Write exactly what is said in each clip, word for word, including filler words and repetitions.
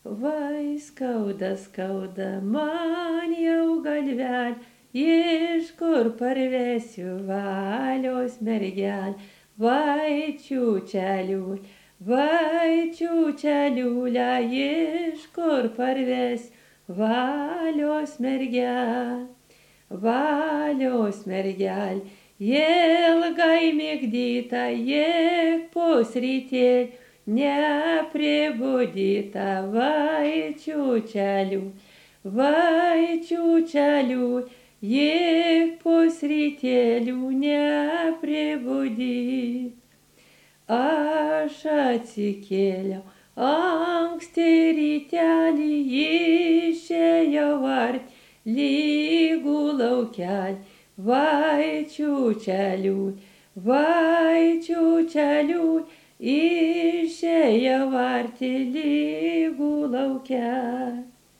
Vai skauda, skauda man jau galvelė, iš kur parvesiu valios mergelę. Vai čiūčeliu, vai čiūčeliulę, iš kur parvesiu valios mergelę. Valios mergelė, ilgai migdyta, jėg pusrytėlį, nepribudyta, vai čiūčeliu, vai čiūčeliu, jėg pusrytėlių nepribudyt. Aš atsikėliau anksti rytelį, išėjau art lygų laukelį, vai čiūčeliu, vai čiūčeliu, išėjau arti lygų laukelį.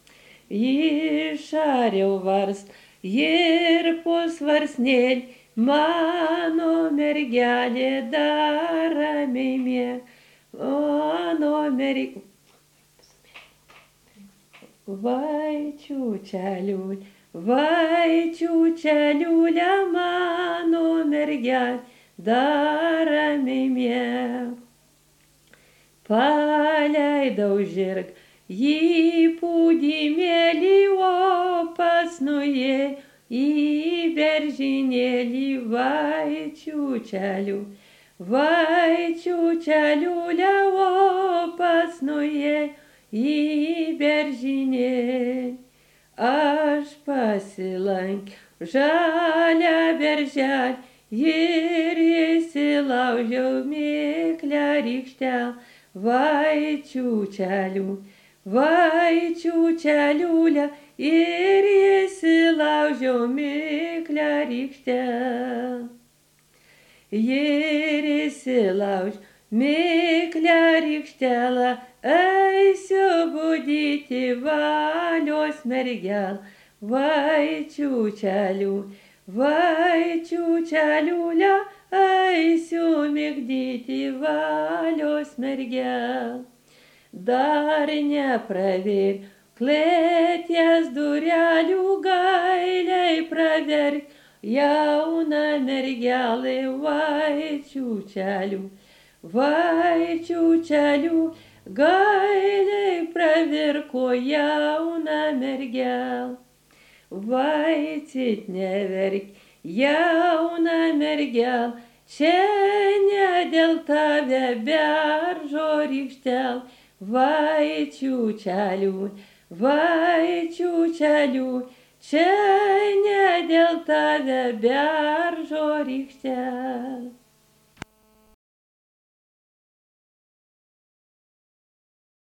Išariau varst ir pusvarsnėlį, mano mergelė dar ramiai mieg, mano mergelė. Vai čiūčeliu, vai čiūčeliulė, mano mergelė dar ramiai mieg. Paleidau žirgą į pūdymėlį, o pats nuėjo į beržynėlį, vai čiūčeliu, vai čiūčeliulė, o pats nuėjo į beržynėlį. Aš pasilankiau žalią berželį ir įsilaužiau miklę rykštelę, vai čiūčeliu, vai čiūčeliulė, ir įsilaužiau miklę rykštelę. Ir įsilaužiau miklę rykštelę, eisiu budyti valios mergelę, vai čiūčeliu, vai čiūčeliulė, eisiu migdyti valios mergelę. Dar nepravėr klėties durelių, gailiai praverk jauna mergelė, vai čiūčeliu, vai čiūčeliu, gailiai pravirko jauna mergelė. Vai cit neverk jauna mergelė, čia ne dėl tave beržo rykštelė, vai čiūčeliu, vai čiūčeliu, čia ne dėl tave beržo rykštelė.